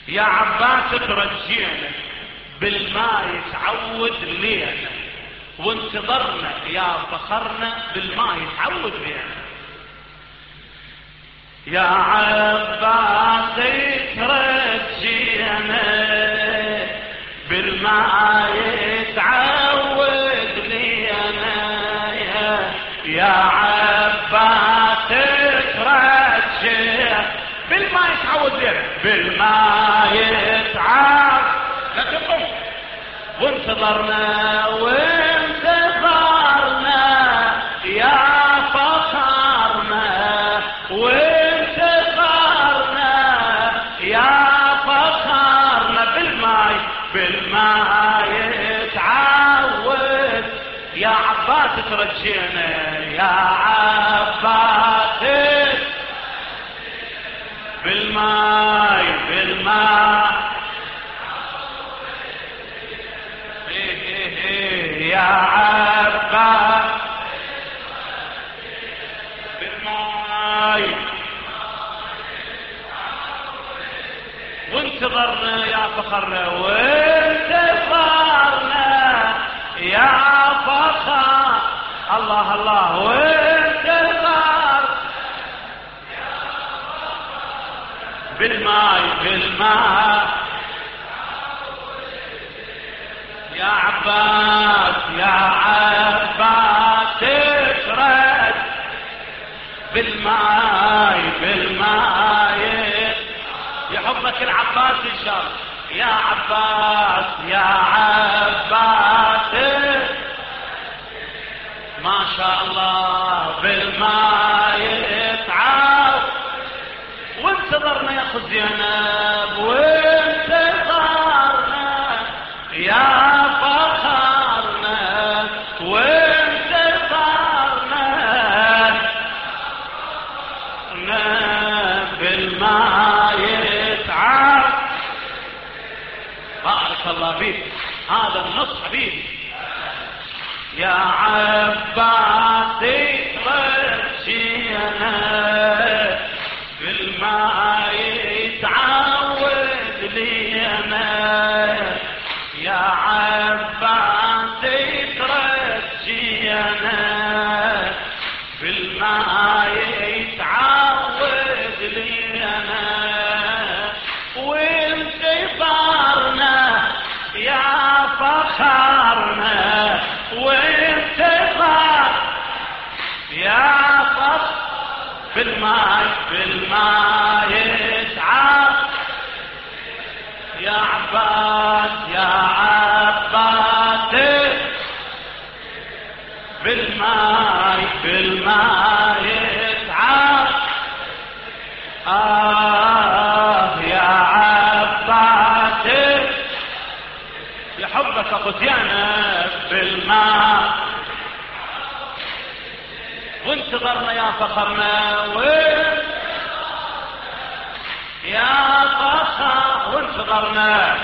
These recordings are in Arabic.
يا عباس ترجينا بالماء يتعود لينا، وانتظرنا يا فخرنا بالماء يتعود لينا. يا عباس ترجينا بالماء يتعود لينا، يا عباس ترجينا بالماء يتعود لينا، بالماء يتعود. لا تقم. وانتظرنا وانتظرنا يا فخرنا، وانتظرنا يا فخرنا بالماء يتعود. يا عباس ترجينا يا عباس بالماء يا عباس بالماء. وانتظرنا يا فخرنا، وانتظرنا يا فخر. الله الله. وانتظر بالماء يا عباس يا عباس تشرد بالماء يحبك العباس ان شاء الله. يا عباس يا عباس ما شاء الله بالماء يتعب. وانتظرنا يا اخو زينب، وانتظرنا يا فخرنا، وانتظرنا بالماء يتعب. بارك الله فيك. هذا النص حبيبي. يا عباس ترجينا بالماء يتعود لينا، يا عباس ترجينا بالماء يتعود لينا. وانتظرنا يا فخرنا، وانتظر يا فخر بالماء يتعب. يا عباس يا عباس بالماء يتعب. يا عباس يحبك ابو زينب بالماء. وانتظرنا يا فخرنا، يا فخر. وانتظرنا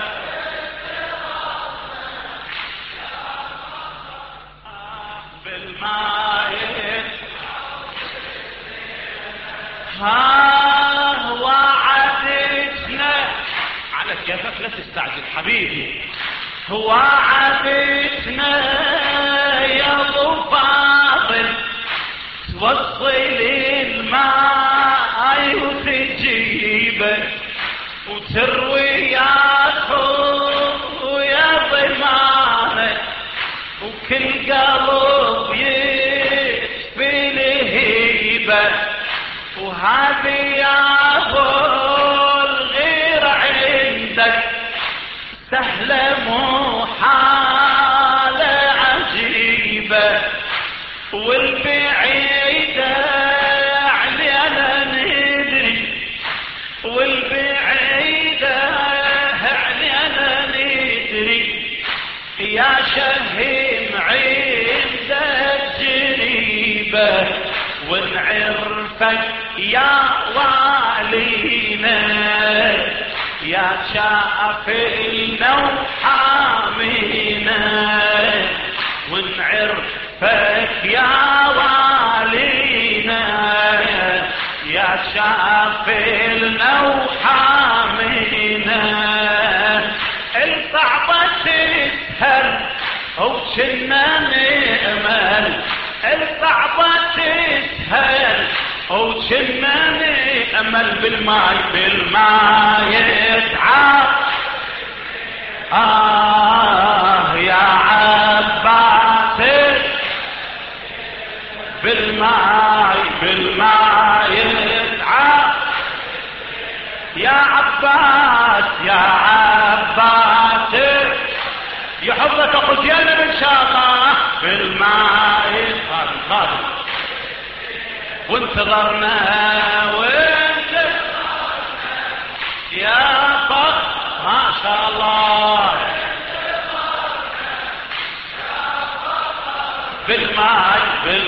بالماء. وعدتنا على كيفك لا تستعجل حبيبي. وعدتنا يا ابو فاضل توصل الماء وتجيبه وتروي يا خويا ضمانه، وكل قلب يشفي لهيبه. وهذه يا ابو الغير عندك سهله مو حاله عجيبه، والبعيده علينا ندري، والبعيده علينا ندري. يا شهيم عندك جريبه، ونعرفك يا والينا، يا شافينا وحامينا. ونعرفك يا والينا، يا شافينا وحامينا. وكنا نأمل الصعبة تسهل، وكنا نأمل بالماء يتعب. يا عباس بالماء يتعب. يا عباس يحفظك اخو زينب ان شاء الله بالماء يتعب. وانتظرنا يا فخر ما شاء الله بالماء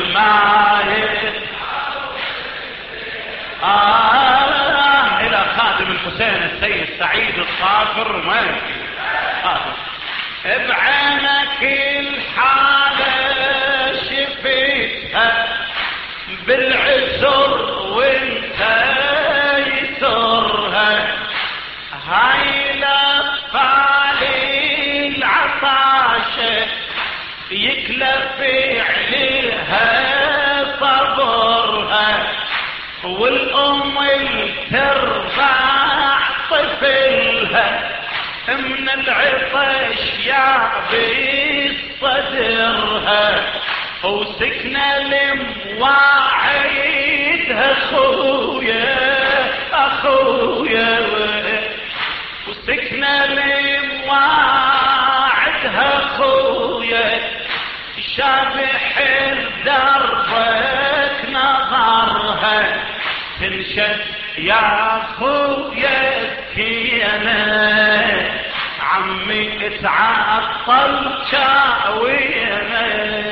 الى خادم الحسين السيد سعيد الصافر مالكي بعينك الحالة شفيتها بالعسر وانت يسرها. هاي الاطفال العطاشة يكلف عليها صبرها، والام ترضع طفلها من العطش يعبي صدرها. وسكنة لمواعيدها اخويا وسكنة لمواعيدها اخويا. شابح دربك نظرها تنشد يا اخويا سكينة. عمي اتعطل شاوينا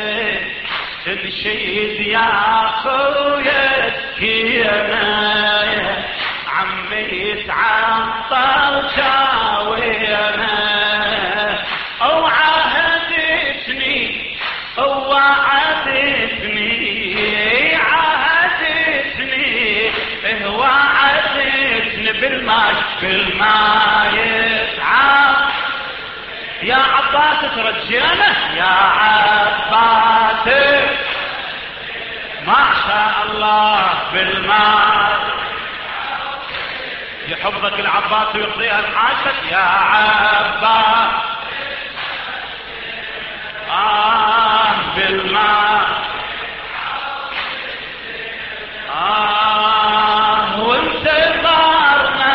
تنشد يا اخويا سكينة. عمي اتعطل شاوينا. وعهدتني وعدتني بالماء يتعب. يا عباس ترجينا يا عباس ما شاء الله بالماء يحفظك العباس ويقضيها الحاجة يا عباس. بالماء وانتظرنا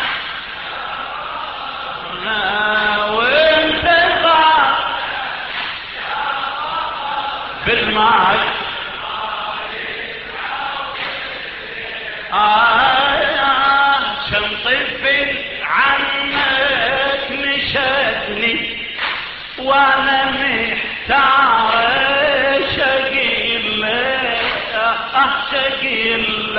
بالماء شنطفل عنك نشدني وانا محتار شقيل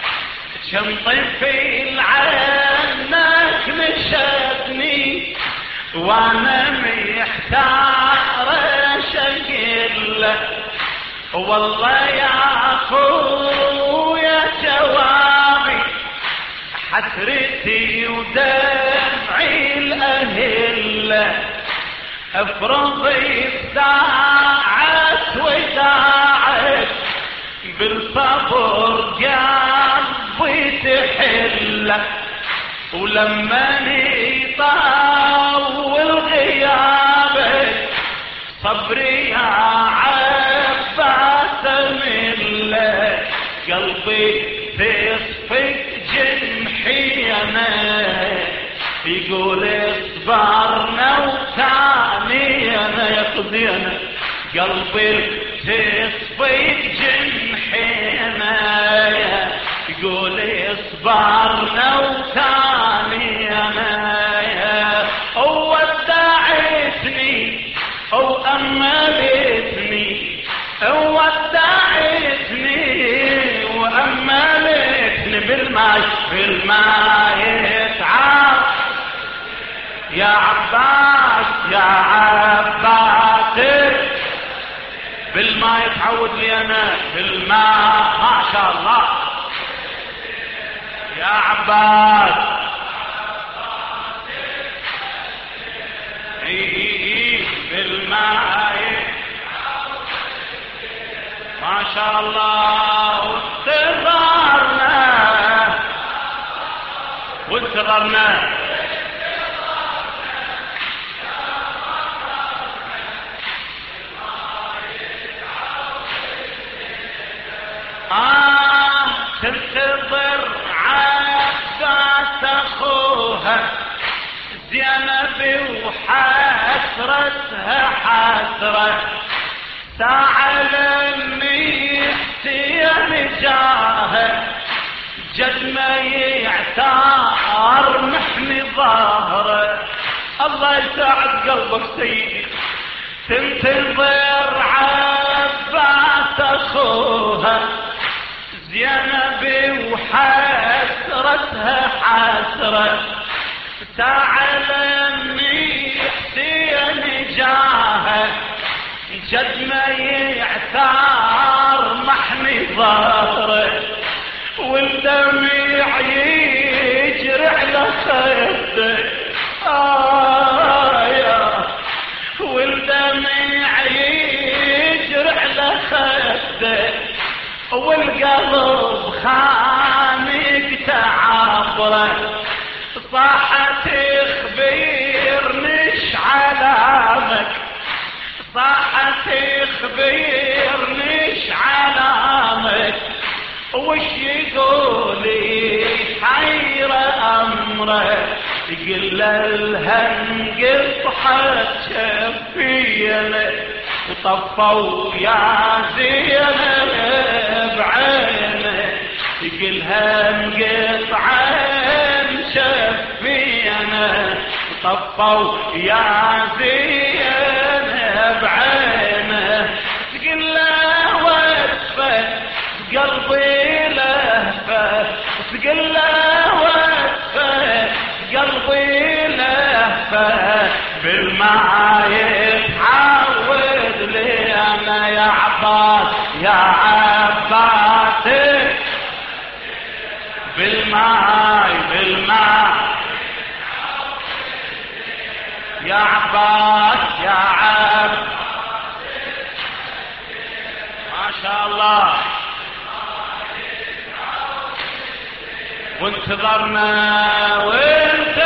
شنطفل عنك نشدني وانا محتار شقيل. والله يا اخويا جوابي حسرتي ودمعي الاهل. افرضي ساعة وداعت بالصبر قلبي تحل. ولما يطول غيابك صبري يا عباس من قلبي تصفق جنحينا. يقول اصبرنا وثانينا يقضينا قلبي تصفق جنحينا. يقول اصبرنا وثانينا. ودعتني وأملتني وأملتني بالماء يتعب. يا عباس بالماء يتعود لي انا بالماء ما شاء الله. يا عباس بالماء ما شاء الله وانتظرنا تنتظر عباس اخوها زينب وحسرتها حسرة ساعة للنسيان جاها جد ما يعتار محمي ظهره. الله يساعد قلبك سيدي. تنتظر عباس اخوها زينب وحسرتها حسرة ساعة للنسيان جاها جد ما يعثار محمي ظهره والدمع يجري على خده والدمع يجري على خده والقلب خانق تعبره صاحت تخبرنيش علامك صاحت تخبرنيش علامك وش يقولي حير امره يقول لها انقطعت شفينا وطفوا يا زينب بعينه يقولها انقطعت شفينا وطفوا يا زينب بعينه تقول له وقفه قلبي لهفه تقول له وقفه قلبي لهفه بالماء يتعود لي انا يا عباس يا عباس بالماء يا عباس يا عباس ما شاء الله وانتظرنا وانت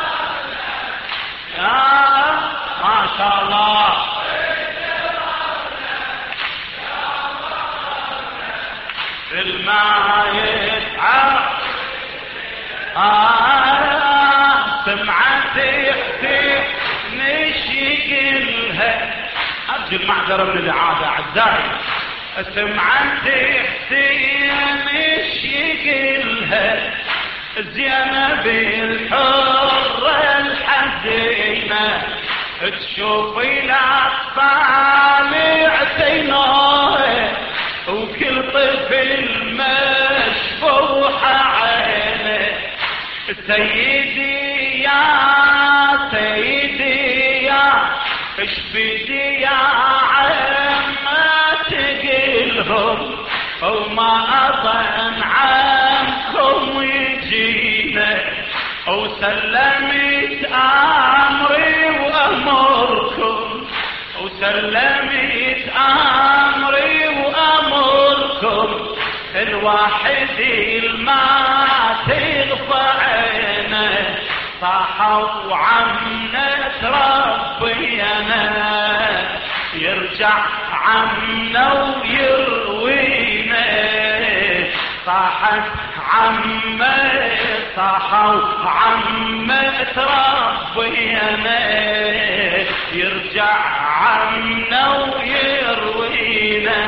يا ما شاء الله الماء يتعب سمعت يحتي نشيقلها ارجو المعذرة من الاعادة اعزائي سمعت حسين يشيقلها زينب الحرة الحزينة تشوف الاطفال عتينوه وكل طفل مشفوح عينه سيدي يا سيدي يا ايش بدي يا عمات تقلهم وما اظن عنكم يجينا وسلمت امري وامركم وسلمت امري وامركم الواحد الما تغفى عينه صاحوا عمنا تربينا يرجع عمنا ويروينا صاحت عمه صاحوا عمه تربينا يرجع عمنا ويروينا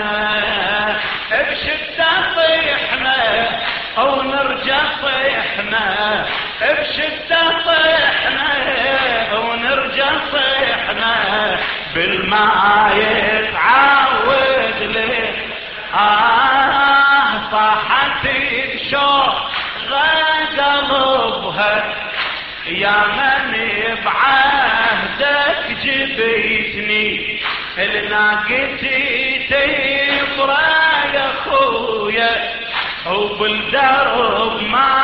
بشدة طيحنا او نرجع طيحنا بشدة طيحنا ونرجع طيحنا بالماء يتعود لي صاحت بشوق قلبها يا من بعهدك جبيتني لناقتي تبرى يا خويا وبالدرب ما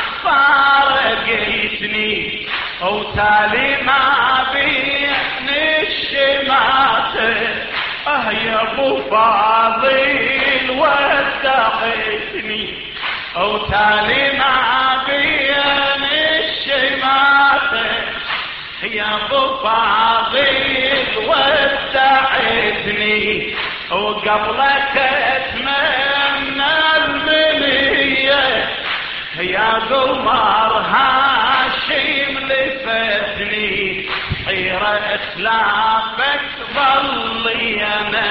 فارقتني وتالي ما بين الشماتة يا ابو فاضل ودعتني وتالي ما بين الشمات، يا ابو فاضل ودعتني وقبلك اتمنى المنية، يا قمر هاشم لفتني حيرة اسلافك ظلي انا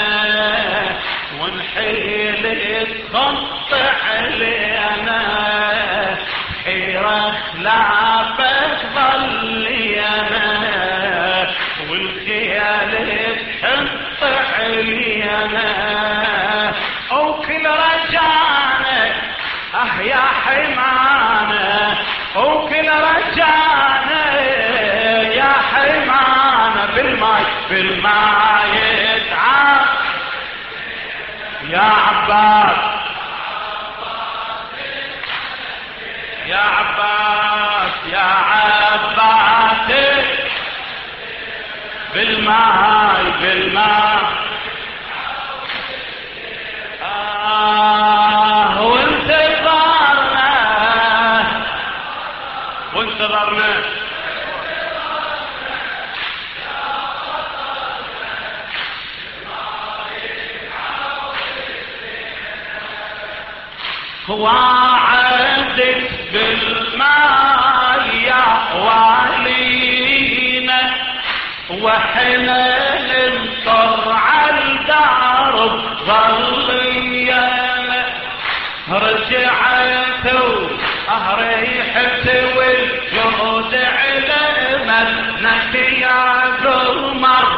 ونحيل تخط علينا، حيرة اسلافك ظلي انا والخيال تحط علينا، وكل رجعنا يا حمانة وكل رجعنا يا حمانة بالماء يتعب يا عباس يا عباس يا عباس بالماء وانتظرنا وعدت بالماء يا والينا وحنا نمطر على الدرب ظلينا، رجعت ريحت والجود على منك يا قمر،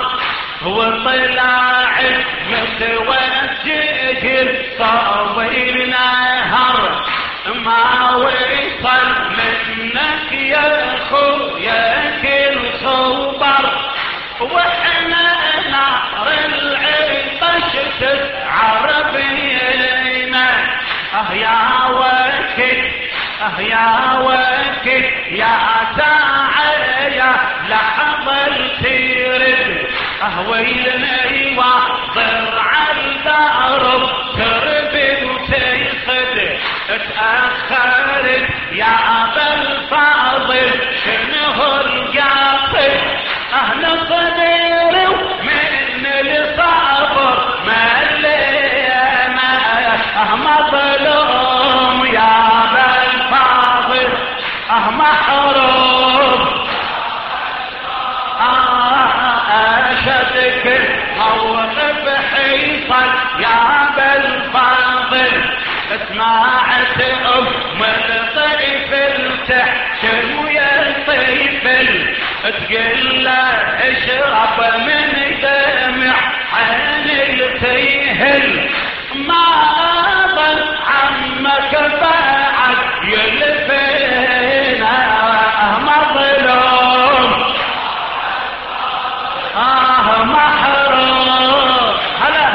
وطلعت متوجه الطويل نهر ما وصل منك يا خويا كل خبر، واحنا نهر العطش تسعر بينا يا وكل يا وكل يا ساعة لحظة ترد ويلني واضر على الدرب تربد وتيخد، اتأخرت يا أبا الفاضل شنو القاصد نصبر ومن الصبر ملينا مظلوم يا أبا الفاضل محروم أشدك موقف حيصل يا أبا الفاضل، سمعت أم الطفل تحشم ويا الطفل تقول له اشرب من دمع عين التيهل، ما أظن عمك بعد يلفينا مظلوم محروم هلا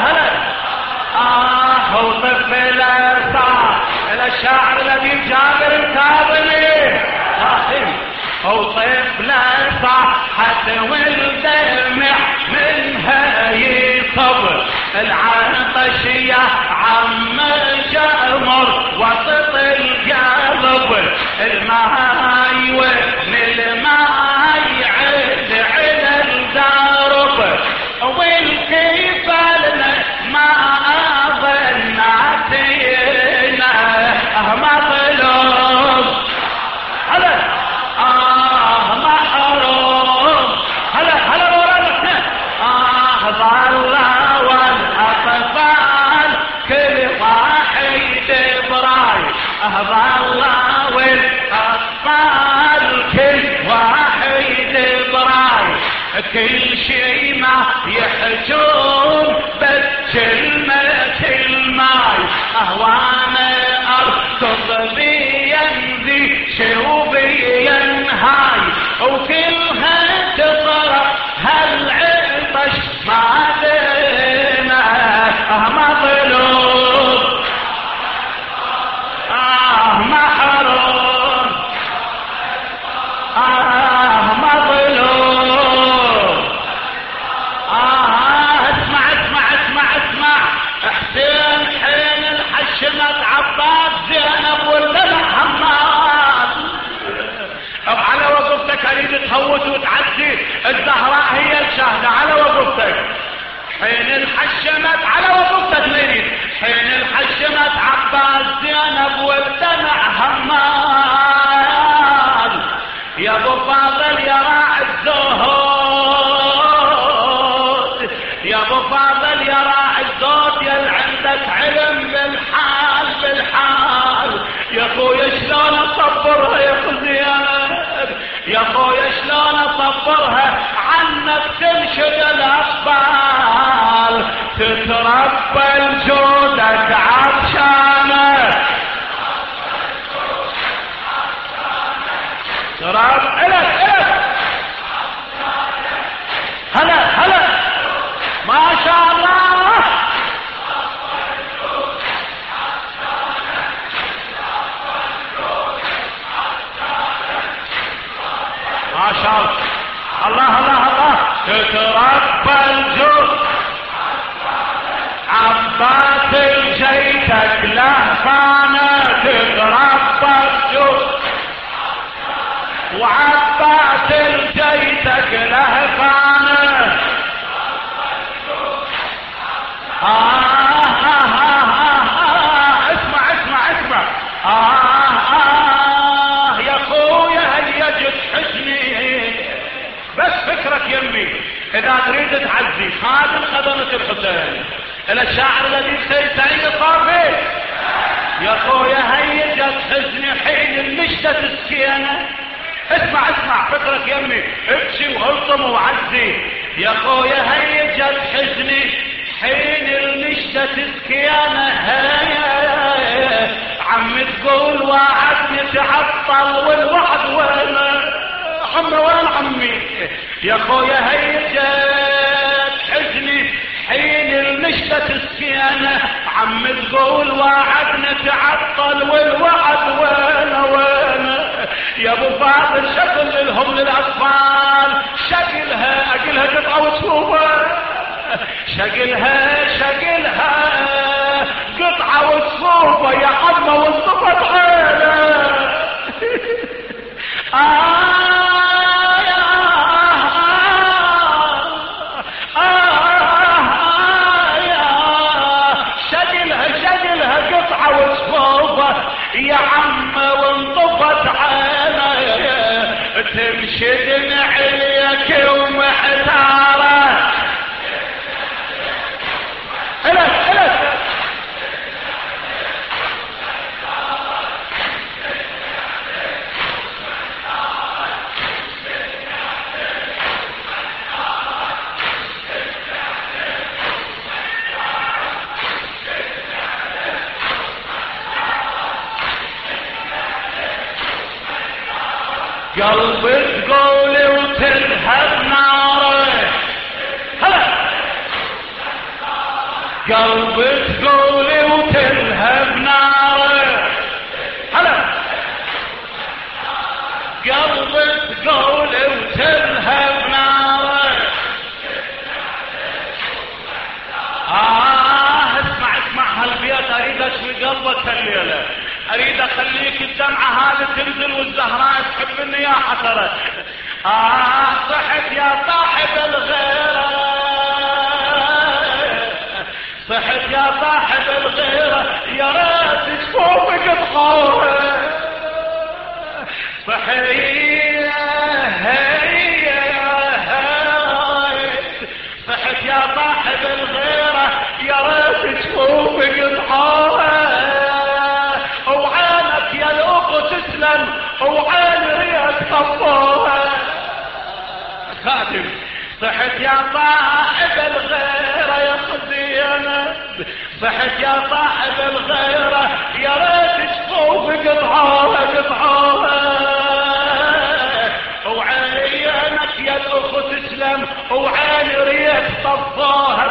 وطفل صار الشاعر الذي جابر الكاظمي وطفل صاحت والدمع منها يصب، العطش يا عم جمر وسط القلب، الماي وابن الماي عد على الدرب، والكفلنا ما أظن عتينا مظلوم هلا محروم هلا ورانا ظل والأطفال كل واحد براي، ظل والأطفال كل واحد براي، كل شي ما يحجون بس كلمة الماي، وانا اركض بينزي شوبيا هاي، وكلها تطرح هالعطش ما دينا مظلوم محروم مظلوم اسمع الحشمت على وقت تدميرين، حين الحشمت عباس زينب والدمع همال، يا ابو فاضل يا راعي الزهد، يا ابو فاضل يا راعي الزهد، يا اللي عندك علم بالحال بالحال، يا اخويا شلون اصبرها يا خزيان، يا اخويا شلون اصبرها عنك تنشد الاطفال، تتربى الجودك عطشانه، تراب الك هلا هلا ما شاء الله، ما شاء الله، الله الله الله، تتربى الجود عباس جيتك لهفانه، تتربى الجود وعباس جيتك لهفانه، اسمع اسمع اسمع، يا خويا هل يجد حزني، بس فكرك يمي اذا تريد تعزي خادم خدمة الحسين الشاعر الذي سيد صافي، يا خويا هيجت حزني حين المشتت السكينة، اسمع اسمع فكرك يمي، ابكي وهلطم وعزي، يا خويا هيجت حزني حين المشتت السكينة، عم تقول وعدني تعطل والوعد وين عمي وين عمي، يا خويا هيجت حزني حين المشتت السكينة، عم تقول وعدني تعطل والوعد وين وين، يا ابو فاضل شكل لهم للاطفال، شكلها اقلها قطعه وتشوفها، شكلها قطعه وتصوفه يا عمه وانطفت عينه، شكلها قطعه وتصوفه يا عمه وانطفت عينه، تمشي عليك ومحتاره، قلبي تقولي وتلهب ناره، هلا قلبي تقولي وتلهب ناره، هلا قلبي تقولي وتلهب ناره، اسمع اسمع هالبيت اريد اشوي قلبك هالليله، اريد اخليك الدمعة هذه تنزل والزهراء تحب مني يا حسرة، صحت يا صاحب الغيرة، صحت يا صاحب الغيرة، يا ريت تشوفك بحوره، صحت يا صاحب الغيرة، يا ريت تشوفك بحوره، وعينك يا الاخو تسلم وعين ريت طفوها، خادم صحت يا صاحب الغيرة يا خزينة، صحت يا صاحب الغيرة، يا ريت تشوفك قطعوها، وعينك يا الاخو تسلم وعين ريت طفوها،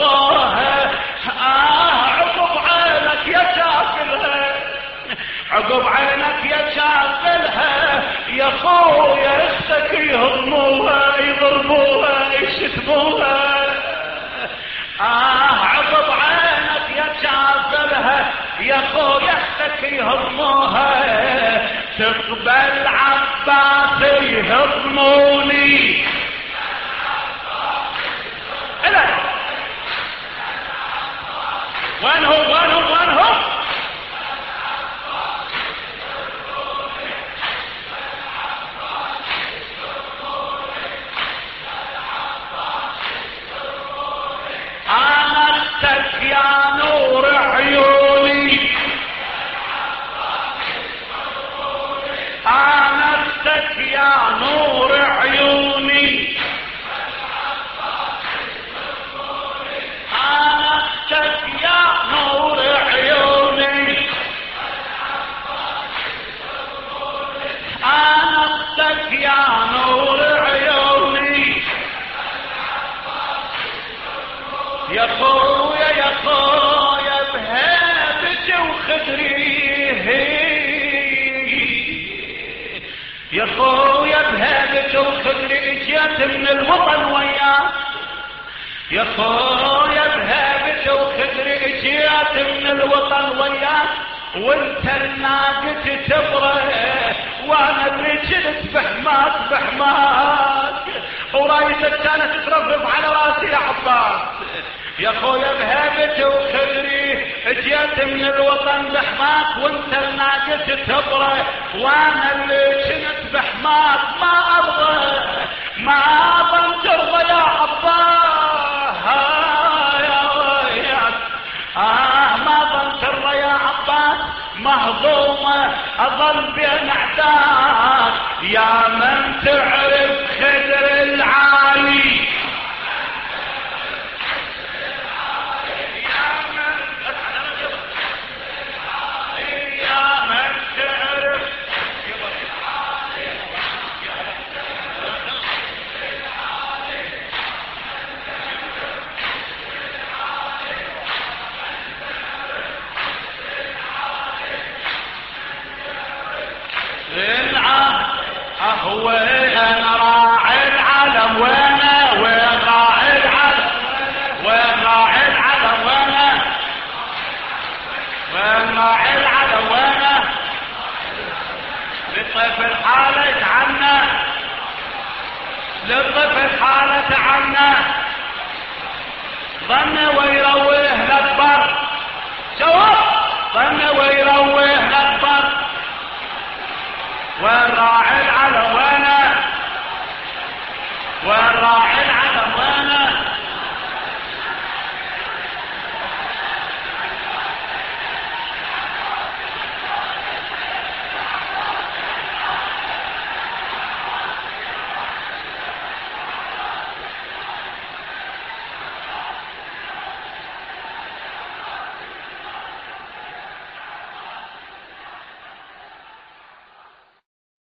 عقب عينك يا شافلها، عقب عينك يا شافلها، يا خويا اختك يهضموها يضربوها يشتموها، عقب عينك يا شافلها، يا خويا اختك يهضموها، تقبل عباس يهضموني، يا نور عيوني انا اختك يا نور عيوني انا اختك يا نور عيوني يا خويا يا خويا بهيبتي وخدري يا خويا بهيبتي وخدري اجيت من الوطن وياك يا خويا بهيبتي وخدري اجيت من الوطن وياك وانت الناقة تبره وانا اللي جلت بحماك بحماك ورايتك كانت ترفرف على راسي يا عباس يا خويا بهيبتي وخدري اجيت من الوطن بحماك وانت الناقة تبره وانا اللي جلت بحماك ما ابغى ما ابغى ترضى يا عباس ما ظن ترى يا عباس مهضومة اظل بين اعداك يا من تعرف خدر العالي وين راعي العالم وين راعي العالم وين راعي العالم وين راعي العالم وين للطفل حالة عنا للطفل حالة عنا ظن ويروه الأكبر جواب ظن ويروه الأكبر وين راعي العالم وين راعي العالم